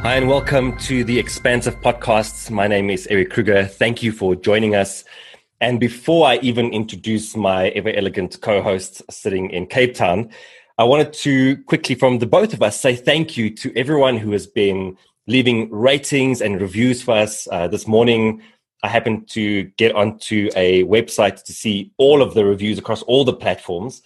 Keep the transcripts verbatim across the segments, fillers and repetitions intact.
Hi, and welcome to the Expansive Podcasts. My name is Eric Kruger. Thank you for joining us. And before I even introduce my ever elegant co-host sitting in Cape Town, I wanted to quickly, from the both of us, say thank you to everyone who has been leaving ratings and reviews for us. Uh, this morning, I happened to get onto a website to see all of the reviews across all the platforms.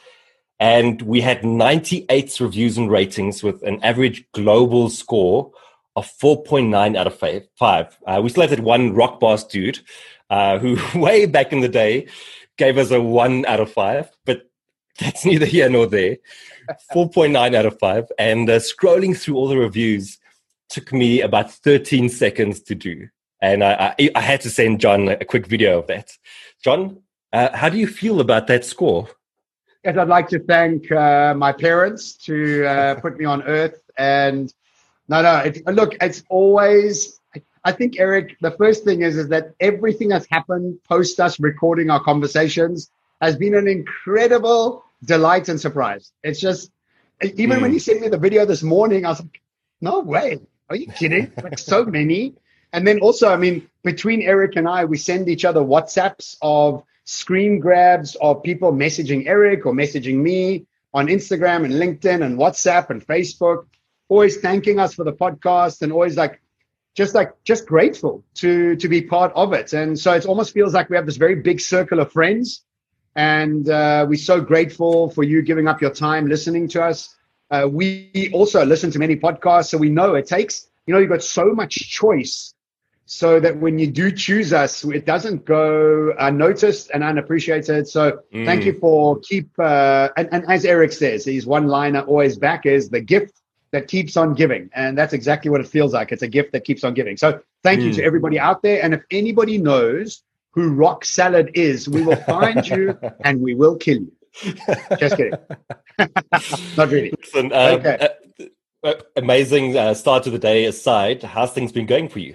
And we had ninety-eight reviews and ratings with an average global score of four point nine out of five. Uh, we still had that one rock boss dude uh, who way back in the day gave us a one out of five, but that's neither here nor there. four point nine out of five. And uh, scrolling through all the reviews took me about thirteen seconds to do. And I, I, I had to send John a quick video of that. John, uh, how do you feel about that score? Yes, I'd like to thank uh, my parents to uh, put me on earth. And no, no, it, look, it's always, I think, Eric, the first thing is, is that everything that's happened post us recording our conversations has been an incredible delight and surprise. It's just, even mm. when you sent me the video this morning, I was like, no way. Are you kidding? Like so many. And then also, I mean, between Eric and I, we send each other WhatsApps of screen grabs of people messaging Eric or messaging me on Instagram and LinkedIn and WhatsApp and Facebook, always thanking us for the podcast and always like, just like, just grateful to, to be part of it. And so it almost feels like we have this very big circle of friends. And uh, we're so grateful for you giving up your time listening to us. Uh, we also listen to many podcasts, so we know it takes, you know, you've got so much choice so that when you do choose us, it doesn't go unnoticed and unappreciated. So mm. thank you for keep, uh, and, and as Eric says, his one liner always back is the gift that keeps on giving. And that's exactly what it feels like. It's a gift that keeps on giving. So thank mm. you to everybody out there. And if anybody knows who Rock Salad is, we will find you and we will kill you. Just kidding. Not really. Listen, um, okay. uh, amazing uh, start to the day aside. How's things been going for you?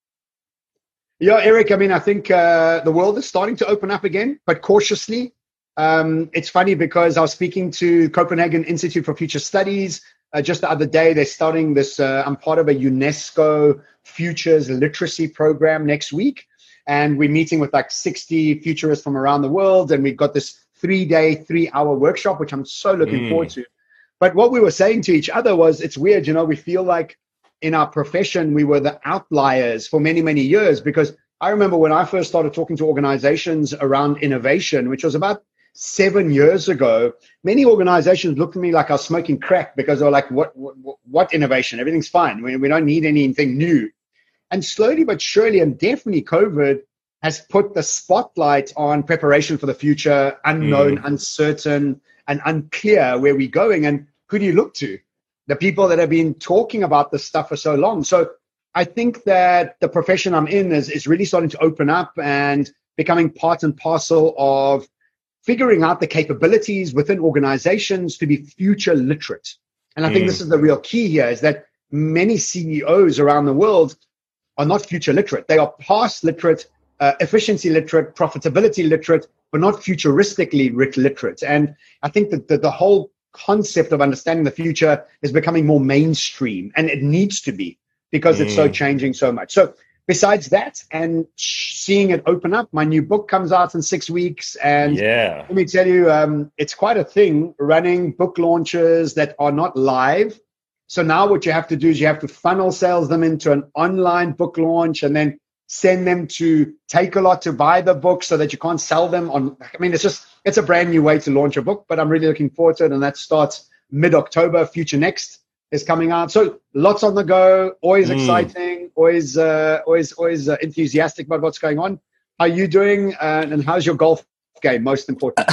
Yeah, Eric, I mean, I think uh, the world is starting to open up again, but cautiously. Um, it's funny because I was speaking to Copenhagen Institute for Future Studies uh, just the other day. They're starting this, uh, I'm part of a UNESCO Futures Literacy program next week. And we're meeting with like sixty futurists from around the world. And we've got this three-day, three-hour workshop, which I'm so looking mm. forward to. But what we were saying to each other was, it's weird, you know, we feel like in our profession, we were the outliers for many, many years. Because I remember when I first started talking to organizations around innovation, which was about seven years ago, many organizations looked at me like I was smoking crack because they were like, what, what, what innovation? Everything's fine. We, we don't need anything new. And slowly but surely, and definitely COVID has put the spotlight on preparation for the future, unknown, mm. uncertain, and unclear where we're going. And who do you look to? The people that have been talking about this stuff for so long. So I think that the profession I'm in is, is really starting to open up and becoming part and parcel of figuring out the capabilities within organizations to be future literate. And I think mm. this is the real key here, is that many C E Os around the world are not future literate. They are past literate, uh, efficiency literate, profitability literate, but not futuristically literate. And I think that the, the whole concept of understanding the future is becoming more mainstream, and it needs to be because mm. it's so changing so much. So besides that, and seeing it open up, my new book comes out in six weeks. And yeah. let me tell you, um, it's quite a thing running book launches that are not live. So now what you have to do is you have to funnel sales them into an online book launch and then send them to Takealot to buy the book so that you can't sell them on. I mean, it's just, it's a brand new way to launch a book, but I'm really looking forward to it. And that starts mid-October. Future Next is coming out. So lots on the go, always mm. exciting, always, uh, always, always uh, enthusiastic about what's going on. How are you doing? Uh, and how's your golf game? Most important.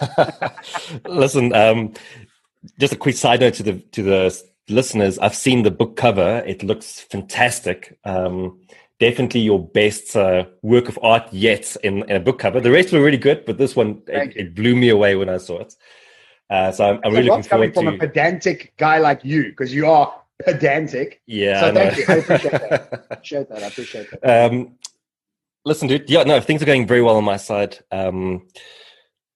Listen, um, just a quick side note to the, to the listeners. I've seen the book cover. It looks fantastic. Um, Definitely your best uh, work of art yet in, in a book cover. The rest were really good, but this one, it, it blew me away when I saw it. Uh, so I'm, I'm really looking forward to... coming from a pedantic guy like you, because you are pedantic. Yeah. So thank you. I appreciate that. I appreciate that. I appreciate that. Um, listen, dude. Yeah, no, things are going very well on my side. Um,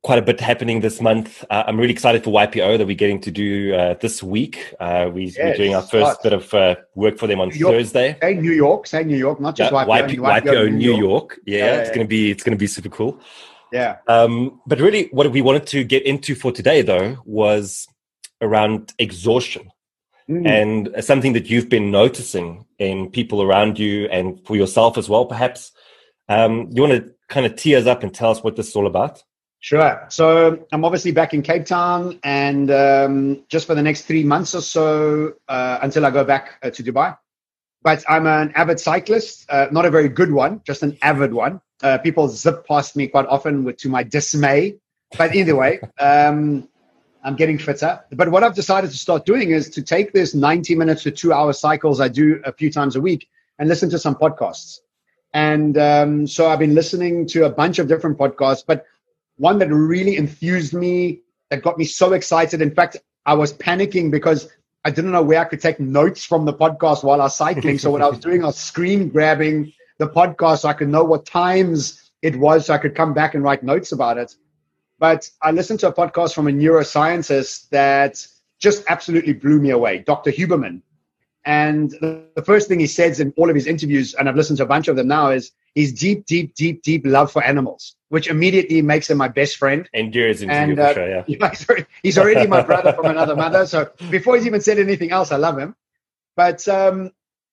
quite a bit happening this month. Uh, I'm really excited for Y P O that we're getting to do uh, this week. Uh, we, yes, we're doing our first right. bit of uh, work for them on Thursday. Say New York, say New York, not just yeah, Y P O. Y P O New York. York. Yeah, yeah, yeah, it's gonna be it's gonna be super cool. Yeah. Um, but really, what we wanted to get into for today, though, was around exhaustion. Mm. And something that you've been noticing in people around you and for yourself as well, perhaps. Um, you want to kind of tee us up and tell us what this is all about? Sure. So I'm obviously back in Cape Town, and um, just for the next three months or so uh, until I go back uh, to Dubai. But I'm an avid cyclist, uh, not a very good one, just an avid one. Uh, people zip past me quite often, with, to my dismay. But either way, um, I'm getting fitter. But what I've decided to start doing is to take this ninety minutes to two hour cycles I do a few times a week and listen to some podcasts. And um, so I've been listening to a bunch of different podcasts, but one that really enthused me, that got me so excited. In fact, I was panicking because I didn't know where I could take notes from the podcast while I was cycling. So what I was doing, I was screen grabbing the podcast so I could know what times it was, so I could come back and write notes about it. But I listened to a podcast from a neuroscientist that just absolutely blew me away, Doctor Huberman. And the first thing he says in all of his interviews, and I've listened to a bunch of them now, is his deep, deep, deep, deep love for animals, which immediately makes him my best friend. Endures into and, you for uh, sure, yeah. He's already, he's already my brother from another mother. So before he's even said anything else, I love him. But um,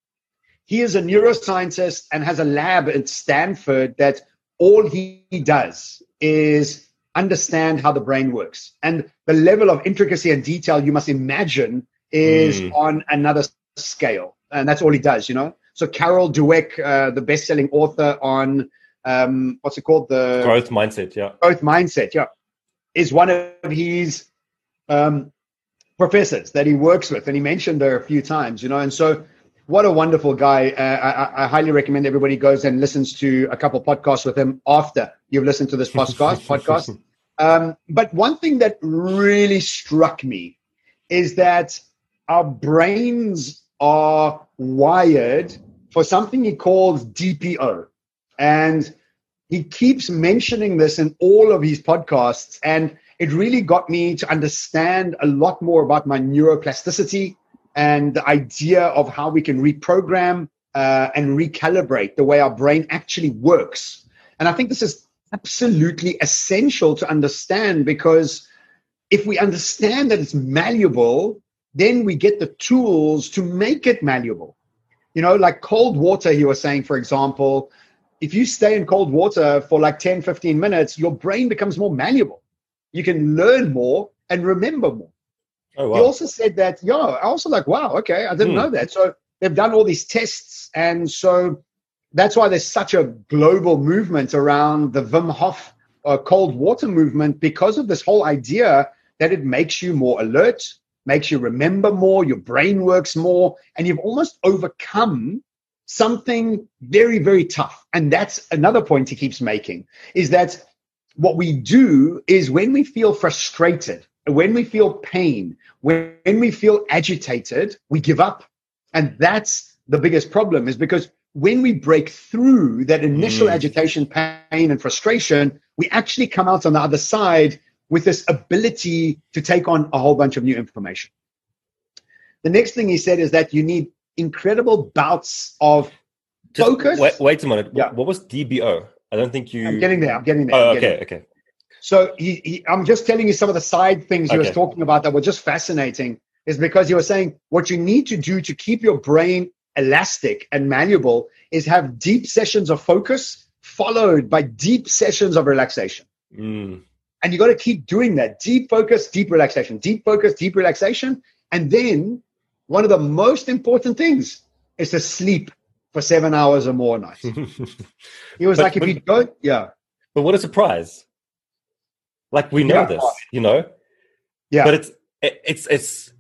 he is a neuroscientist and has a lab at Stanford that all he does is understand how the brain works. And the level of intricacy and detail you must imagine is mm. on another scale. And that's all he does, you know. So Carol Dweck, uh, the best-selling author on, um, what's it called? The Growth Mindset, yeah. Growth Mindset, yeah. Is one of his um, professors that he works with. And he mentioned her a few times, you know. And so what a wonderful guy. Uh, I, I highly recommend everybody goes and listens to a couple podcasts with him after you've listened to this podcast. podcast. Um, but one thing that really struck me is that our brains are wired for something he calls D P O. And he keeps mentioning this in all of his podcasts. And it really got me to understand a lot more about my neuroplasticity and the idea of how we can reprogram uh, and recalibrate the way our brain actually works. And I think this is absolutely essential to understand, because if we understand that it's malleable, then we get the tools to make it malleable. You know, like cold water, he was saying, for example, if you stay in cold water for like ten, fifteen minutes, your brain becomes more malleable. You can learn more and remember more. Oh, wow. He also said that, yeah, I also like, wow, okay, I didn't hmm. know that. So they've done all these tests. And so that's why there's such a global movement around the Wim Hof uh, cold water movement, because of this whole idea that it makes you more alert, makes you remember more, your brain works more, and you've almost overcome something very, very tough. And that's another point he keeps making, is that what we do is when we feel frustrated, when we feel pain, when, when we feel agitated, we give up. And that's the biggest problem, is because when we break through that initial mm. agitation, pain, and frustration, we actually come out on the other side with this ability to take on a whole bunch of new information. The next thing he said is that you need incredible bouts of Just focus. Wait, wait a minute. Yeah. What was D B O? I don't think you... I'm getting there. I'm getting there. Oh, I'm okay, getting okay. So he, he, I'm just telling you some of the side things he okay. was talking about that were just fascinating, is because he was saying what you need to do to keep your brain elastic and malleable is have deep sessions of focus followed by deep sessions of relaxation. Mm. And you got to keep doing that. Deep focus, deep relaxation, deep focus, deep relaxation. And then one of the most important things is to sleep for seven hours or more a night. He was but, like, if but, you don't, yeah. But what a surprise. Like, we know yeah. this, you know? Yeah. But it's, it's, it's,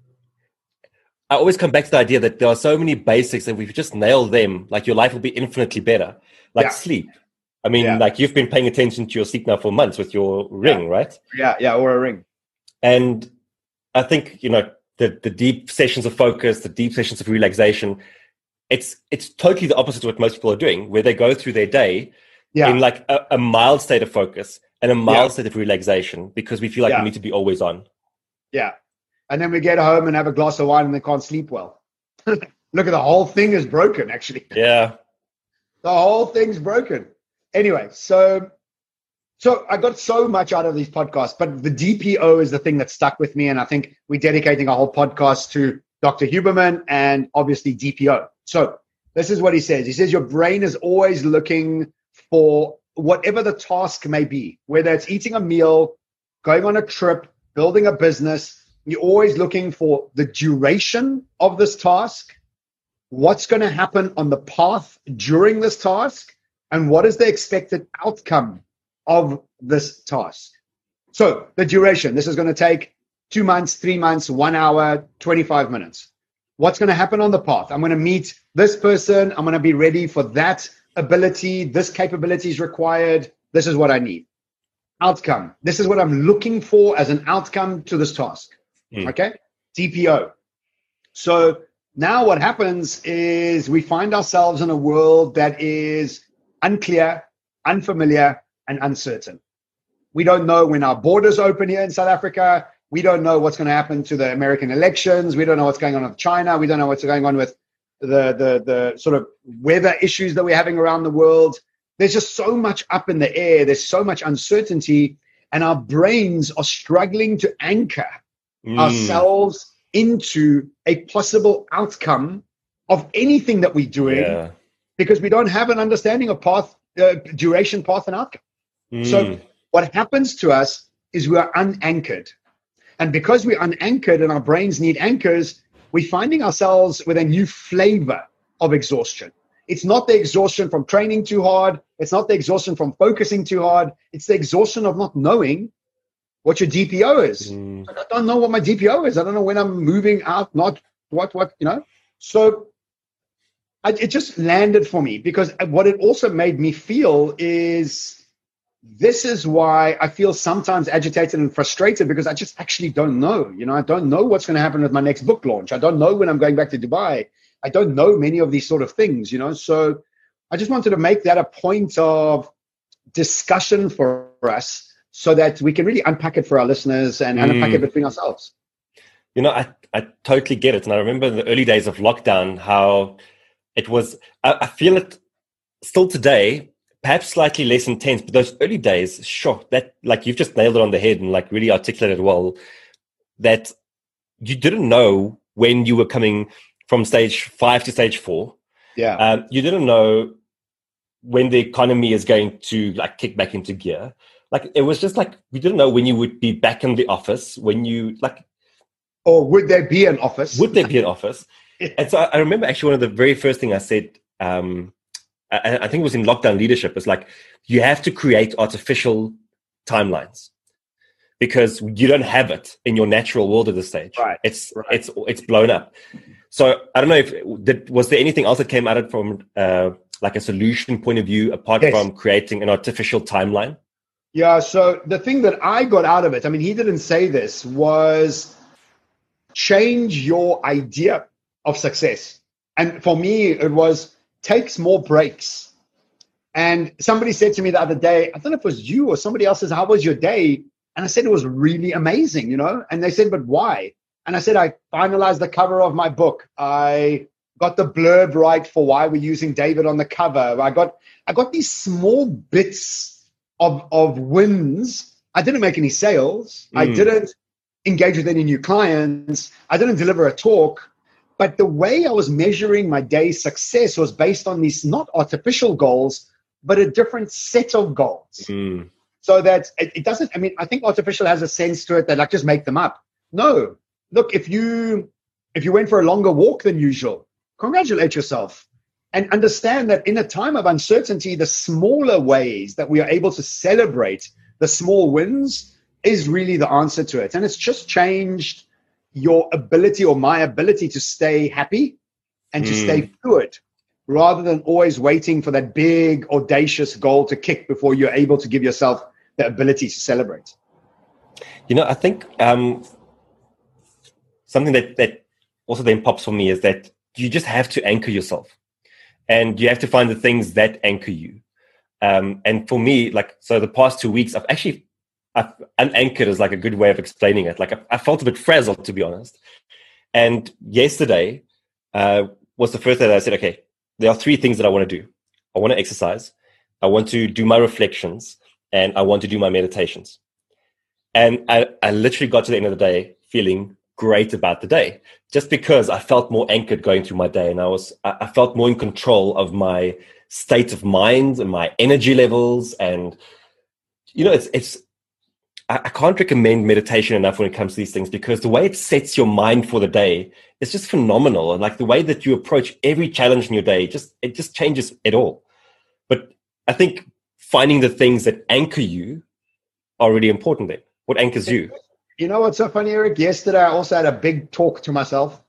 I always come back to the idea that there are so many basics that if you just nail them, like your life will be infinitely better. Like yeah. sleep. I mean, yeah. like you've been paying attention to your sleep now for months with your ring, yeah. right? Yeah, yeah, or a ring. And I think, you know, the, the deep sessions of focus, the deep sessions of relaxation, it's it's totally the opposite of what most people are doing, where they go through their day yeah. in like a, a mild state of focus. and a mild Yeah. state of relaxation because we feel like Yeah. we need to be always on. Yeah. And then we get home and have a glass of wine and they can't sleep well. Look at the whole thing is broken, actually. Yeah. The whole thing's broken. Anyway, so so I got so much out of these podcasts, but the D P O is the thing that stuck with me. And I think we're dedicating a whole podcast to Doctor Huberman and obviously D P O. So this is what he says. He says your brain is always looking for whatever the task may be, whether it's eating a meal, going on a trip, building a business. You're always looking for the duration of this task, what's going to happen on the path during this task, and what is the expected outcome of this task. So the duration, this is going to take two months, three months, one hour, twenty-five minutes. What's going to happen on the path? I'm going to meet this person. I'm going to be ready for that ability. This capability is required. This is what I need. Outcome. This is what I'm looking for as an outcome to this task. Mm. Okay? D P O. So now what happens is we find ourselves in a world that is unclear, unfamiliar, and uncertain. We don't know when our borders open here in South Africa. We don't know what's going to happen to the American elections. We don't know what's going on with China. We don't know what's going on with the, the, the sort of weather issues that we're having around the world. There's just so much up in the air. There's so much uncertainty. And our brains are struggling to anchor mm. ourselves into a possible outcome of anything that we're doing yeah. because we don't have an understanding of path, uh, duration, path, and outcome. Mm. So what happens to us is we are unanchored. And because we're unanchored and our brains need anchors, we're finding ourselves with a new flavor of exhaustion. It's not the exhaustion from training too hard. It's not the exhaustion from focusing too hard. It's the exhaustion of not knowing what your D P O is. Mm. I don't know what my D P O is. I don't know when I'm moving out, not what, what, you know. So I, it just landed for me because what it also made me feel is this is why I feel sometimes agitated and frustrated because I just actually don't know. You know, I don't know what's going to happen with my next book launch. I don't know when I'm going back to Dubai. I don't know many of these sort of things, you know. So I just wanted to make that a point of discussion for us so that we can really unpack it for our listeners and, and mm. unpack it between ourselves. You know, I, I totally get it. And I remember in the early days of lockdown, how it was, I, I feel it still today, perhaps slightly less intense, but those early days, sure, that like you've just nailed it on the head and like really articulated well, that you didn't know when you were coming from stage five to stage four. Yeah. Um, you didn't know when the economy is going to like kick back into gear. Like it was just like, we didn't know when you would be back in the office, when you like, or would there be an office? Would there be an office? And so I, I remember actually one of the very first thing I said, um, I, I think it was in lockdown leadership. It's like, you have to create artificial timelines because you don't have it in your natural world at this stage. Right. It's, right. it's, it's blown up. So I don't know if, did, was there anything else that came out of it from uh, like a solution point of view, apart yes. from creating an artificial timeline? Yeah. So the thing that I got out of it, I mean, he didn't say this, was change your idea of success. And for me, it was takes more breaks. And somebody said to me the other day, I don't know if it was you or somebody else says, how was your day? And I said, it was really amazing, you know? And they said, but why? And I said, I finalized the cover of my book. I got the blurb right for why we're using David on the cover. I got, I got these small bits of, of wins. I didn't make any sales. Mm. I didn't engage with any new clients. I didn't deliver a talk. But the way I was measuring my day's success was based on these not artificial goals, but a different set of goals. Mm. So that it, it doesn't, I mean, I think artificial has a sense to it that like just make them up. No, look, if you, if you went for a longer walk than usual, congratulate yourself and understand that in a time of uncertainty, the smaller ways that we are able to celebrate the small wins is really the answer to it. And it's just changed your ability or my ability to stay happy and to mm. stay fluid rather than always waiting for that big audacious goal to kick before you're able to give yourself the ability to celebrate. You know, I think um, something that, that also then pops for me is that you just have to anchor yourself and you have to find the things that anchor you. Um, and for me, like, so the past two weeks, I've actually, I've, unanchored is like a good way of explaining it. Like I, I felt a bit frazzled, to be honest. And yesterday uh, was the first day that I said, okay, there are three things that I want to do. I want to exercise. I want to do my reflections, and I want to do my meditations. And I, I literally got to the end of the day feeling great about the day, just because I felt more anchored going through my day, and I was I, I felt more in control of my state of mind and my energy levels. And you know, it's it's I, I can't recommend meditation enough when it comes to these things, because the way it sets your mind for the day is just phenomenal. And like the way that you approach every challenge in your day, just it just changes it all. But I think finding the things that anchor you are really important then. What anchors you? You know what's so funny, Eric? Yesterday, I also had a big talk to myself.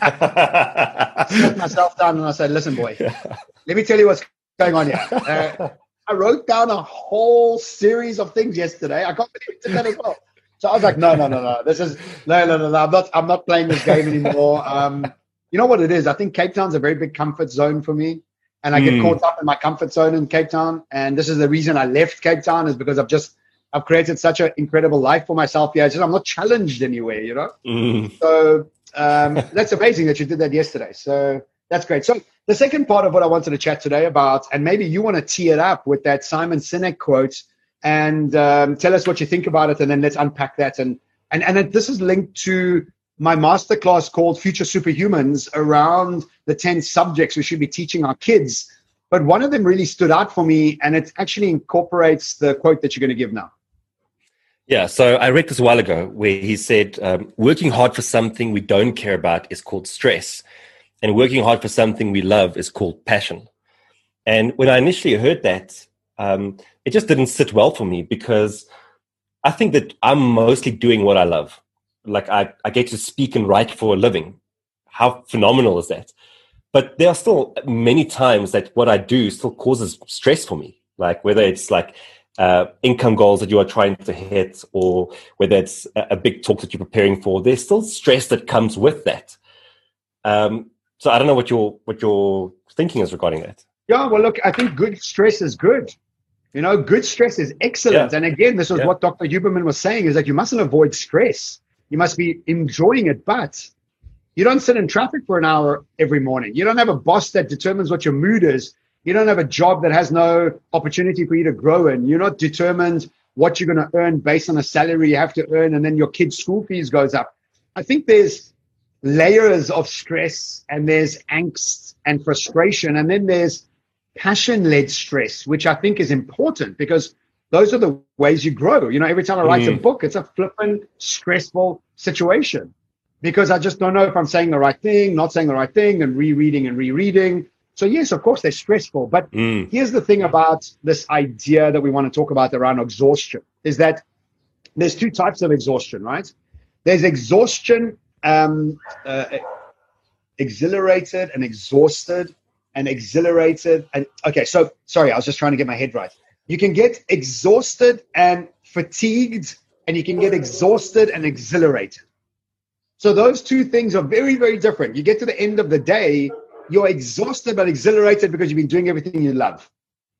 I sat myself down and I said, listen, boy, let me tell you what's going on here. Uh, I wrote down a whole series of things yesterday. I can't believe it did that as well. So I was like, no, no, no, no. This is, no, no, no, no. I'm not, I'm not playing this game anymore. Um, you know what it is? I think Cape Town's a very big comfort zone for me. And I get mm. caught up in my comfort zone in Cape Town. And this is the reason I left Cape Town, is because I've just, I've created such an incredible life for myself here. Just, I'm not challenged anywhere, you know? Mm. So um, that's amazing that you did that yesterday. So that's great. So the second part of what I wanted to chat today about, and maybe you want to tee it up with that Simon Sinek quote, and um, tell us what you think about it, and then let's unpack that. And and and this is linked to my masterclass called Future Superhumans, around the ten subjects we should be teaching our kids. But one of them really stood out for me, and it actually incorporates the quote that you're going to give now. Yeah, so I read this a while ago where he said, um, working hard for something we don't care about is called stress, and working hard for something we love is called passion. And when I initially heard that, um, it just didn't sit well for me, because I think that I'm mostly doing what I love. Like I, I get to speak and write for a living. How phenomenal is that? But there are still many times that what I do still causes stress for me, like whether it's like uh, income goals that you are trying to hit, or whether it's a, a big talk that you're preparing for. There's still stress that comes with that. Um, so I don't know what your what your thinking is regarding that. Yeah, well, look, I think good stress is good. You know, good stress is excellent. Yeah. And again, this is yeah. what Doctor Huberman was saying, is that you mustn't avoid stress. You must be enjoying it, but you don't sit in traffic for an hour every morning. You don't have a boss that determines what your mood is. You don't have a job that has no opportunity for you to grow in. You're not determined what you're going to earn based on a salary you have to earn, and then your kid's school fees goes up. I think there's layers of stress, and there's angst and frustration, and then there's passion-led stress, which I think is important, because those are the ways you grow. You know, every time I write mm. a book, it's a flippin' stressful situation, because I just don't know if I'm saying the right thing, not saying the right thing, and rereading and rereading. So yes, of course, they're stressful. But mm. here's the thing about this idea that we want to talk about around exhaustion, is that there's two types of exhaustion, right? There's exhaustion, um, uh, exhilarated and exhausted, and exhilarated. And okay, so sorry, I was just trying to get my head right. You can get exhausted and fatigued, and you can get exhausted and exhilarated. So those two things are very, very different. You get to the end of the day, you're exhausted but exhilarated because you've been doing everything you love,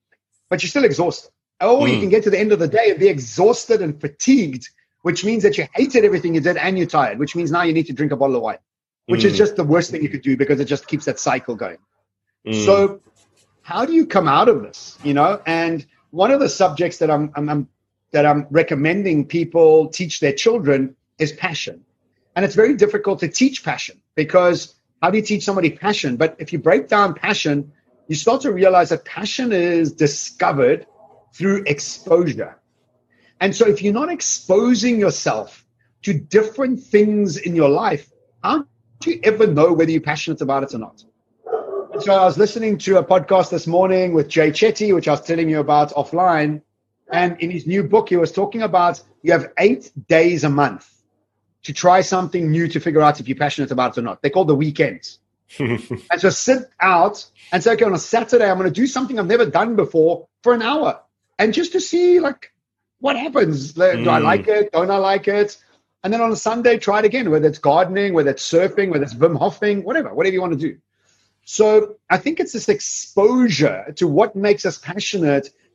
but you're still exhausted. Or mm. you can get to the end of the day and be exhausted and fatigued, which means that you hated everything you did and you're tired, which means now you need to drink a bottle of wine, which mm. is just the worst thing you could do, because it just keeps that cycle going. Mm. So how do you come out of this? You know, and one of the subjects that I'm, I'm, I'm that I'm recommending people teach their children is passion. And it's very difficult to teach passion, because how do you teach somebody passion? But if you break down passion, you start to realize that passion is discovered through exposure. And so if you're not exposing yourself to different things in your life, how do you ever know whether you're passionate about it or not? And so I was listening to a podcast this morning with Jay Chetty, which I was telling you about offline. And in his new book, he was talking about you have eight days a month to try something new to figure out if you're passionate about it or not. They're called the weekends. And so sit out and say, okay, on a Saturday, I'm going to do something I've never done before for an hour. And just to see, like, what happens. Do mm. I like it? Don't I like it? And then on a Sunday, try it again, whether it's gardening, whether it's surfing, whether it's Wim Hofing, whatever, whatever you want to do. So I think it's this exposure to what makes us passionate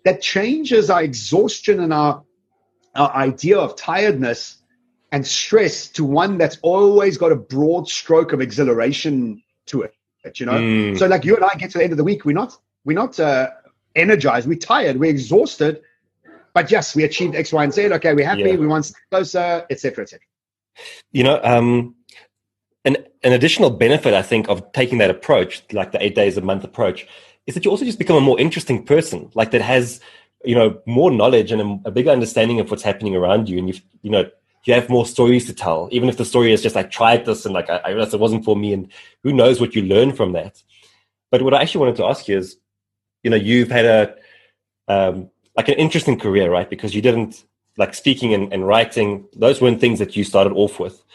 that changes our exhaustion and our, our idea of tiredness and stress to one that's always got a broad stroke of exhilaration to it, you know? Mm. So like you and I get to the end of the week, we're not, we're not uh, energized, we're tired, we're exhausted, but yes, we achieved X, Y, and Z. Okay, we're happy, yeah. we want to stay closer, et cetera, et cetera. You know, um, an, an additional benefit, I think, of taking that approach, like the eight days a month approach, is that you also just become a more interesting person, like that has, you know, more knowledge and a, a bigger understanding of what's happening around you. And, you you know, you have more stories to tell, even if the story is just, I tried this and like, I, I realized it wasn't for me, and who knows what you learn from that. But what I actually wanted to ask you is, you know, you've had a, um, like an interesting career, right? Because you didn't, like speaking and, and writing, those weren't things that you started off with.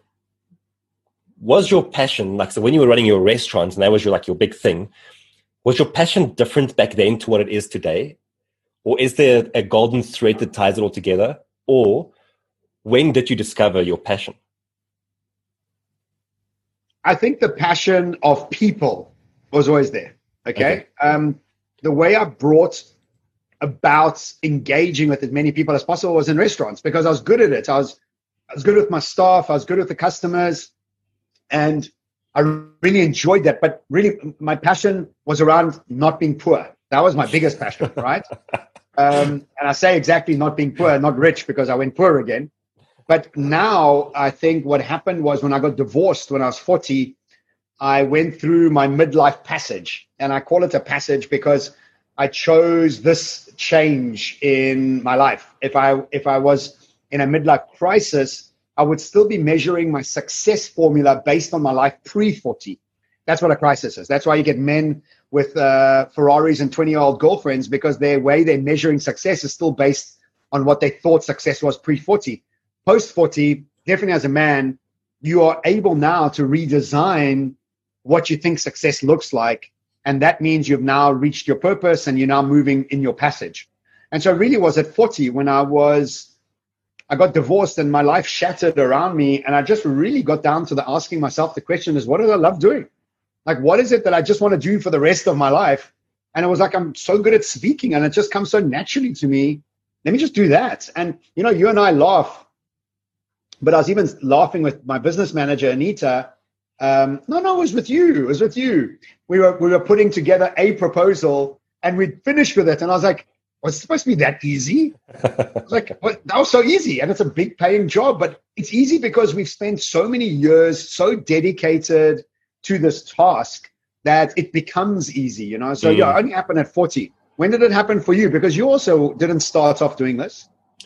Was your passion, like, so when you were running your restaurants and that was your, like your big thing, was your passion different back then to what it is today? Or is there a golden thread that ties it all together? Or when did you discover your passion? I think the passion of people was always there. Okay. okay. Um, the way I brought about engaging with as many people as possible was in restaurants, because I was good at it. I was, I was good with my staff. I was good with the customers, and I really enjoyed that. But really, my passion was around not being poor. That was my biggest passion, right? Um, and I say exactly not being poor, not rich, because I went poor again. But now I think what happened was when I got divorced when I was forty, I went through my midlife passage. And I call it a passage because I chose this change in my life. If I if I was in a midlife crisis, I would still be measuring my success formula based on my life pre forty. That's what a crisis is. That's why you get men with uh, Ferraris and twenty-year-old girlfriends, because their way they're measuring success is still based on what they thought success was pre forty. Post forty, definitely as a man, you are able now to redesign what you think success looks like. And that means you've now reached your purpose and you're now moving in your passage. And so it really was at forty when I was, I got divorced and my life shattered around me. And I just really got down to the asking myself the question is, what do I love doing? Like, what is it that I just want to do for the rest of my life? And it was like, I'm so good at speaking and it just comes so naturally to me. Let me just do that. And, you know, you and I laugh, but I was even laughing with my business manager, Anita. Um, no, no, it was with you. It was with you. We were we were putting together a proposal and we'd finished with it. And I was like, was it supposed to be that easy? I was like, what? That was so easy. And it's a big paying job, but it's easy because we've spent so many years so dedicated to this task that it becomes easy, you know? So mm. yeah, it only happened at forty. When did it happen for you? Because you also didn't start off doing this.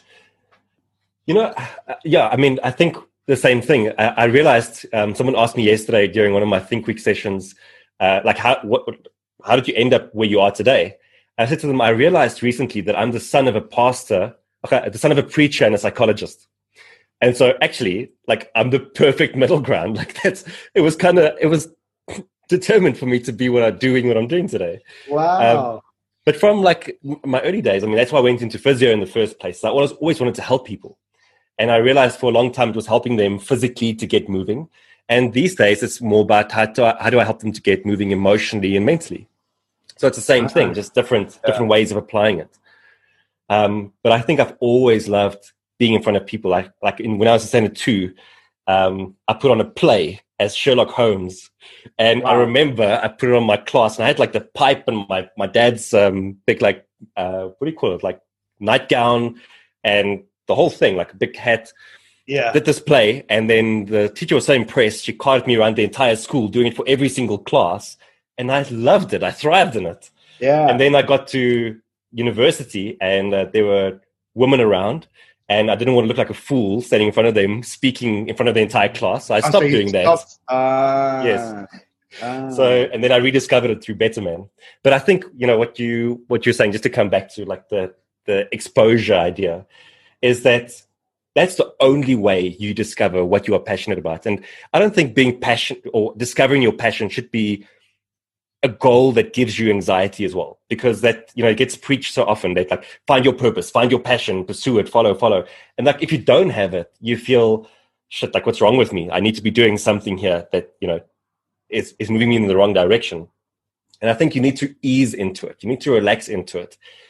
You know, yeah, I mean, I think the same thing. I, I realized um, someone asked me yesterday during one of my Think Week sessions, uh, like, how what, how did you end up where you are today? I said to them, I realized recently that I'm the son of a pastor, okay, the son of a preacher and a psychologist. And so actually, like, I'm the perfect middle ground. Like, that's, it was kind of, it was determined for me to be what I'm doing, what I'm doing today. Wow. Um, but from like my early days, I mean, that's why I went into physio in the first place. I always, always wanted to help people. And I realized for a long time it was helping them physically to get moving. And these days it's more about how do I, how do I help them to get moving emotionally and mentally. So it's the same uh-huh. thing, just different yeah. different ways of applying it. Um, but I think I've always loved being in front of people. Like like in, when I was a Standard two, um, I put on a play as Sherlock Holmes. And wow. I remember I put it on my class and I had like the pipe and my, my dad's um, big like, uh, what do you call it? Like nightgown and the whole thing, like a big hat. Yeah. Did this play, and then the teacher was so impressed, she carted me around the entire school, doing it for every single class, and I loved it. I thrived in it. Yeah. And then I got to university, and uh, there were women around, and I didn't want to look like a fool standing in front of them, speaking in front of the entire class. So I stopped oh, so doing stopped. that. Uh, yes. Uh. So, and then I rediscovered it through Better Man. But I think, you know, what you what you're saying, just to come back to like the the exposure idea, is that that's the only way you discover what you are passionate about. And I don't think being passionate or discovering your passion should be a goal that gives you anxiety as well, because that, you know, it gets preached so often that like, find your purpose, find your passion, pursue it, follow, follow. And like, if you don't have it, you feel, shit, like, what's wrong with me? I need to be doing something here that, you know, is, is moving me in the wrong direction. And I think you need to ease into it. You need to relax into it.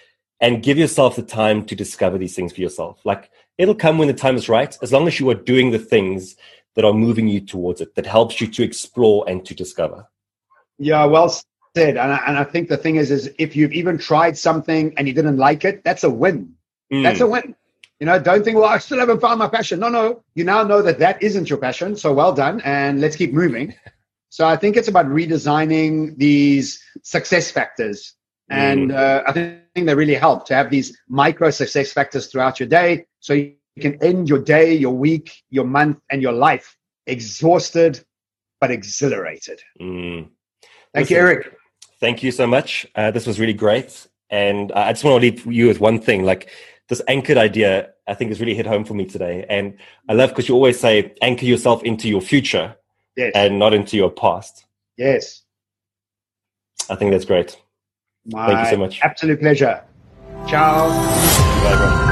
and give yourself the time to discover these things for yourself. Like, it'll come when the time is right, as long as you are doing the things that are moving you towards it, that helps you to explore and to discover. Yeah, well said. And I, and I think the thing is, is if you've even tried something and you didn't like it, that's a win. Mm. That's a win. You know, don't think, well, I still haven't found my passion. No, no. You now know that that isn't your passion. So well done. And let's keep moving. So I think it's about redesigning these success factors. And mm. uh, I think they really help to have these micro success factors throughout your day. So you can end your day, your week, your month, and your life exhausted, but exhilarated. Mm. Thank Listen, you, Eric. Thank you so much. Uh, this was really great. And I just want to leave you with one thing. Like, this anchored idea, I think, has really hit home for me today. And I love, because you always say, anchor yourself into your future, yes, and not into your past. Yes. I think that's great. My Thank you so much. Absolute pleasure. Ciao. Bye, bye.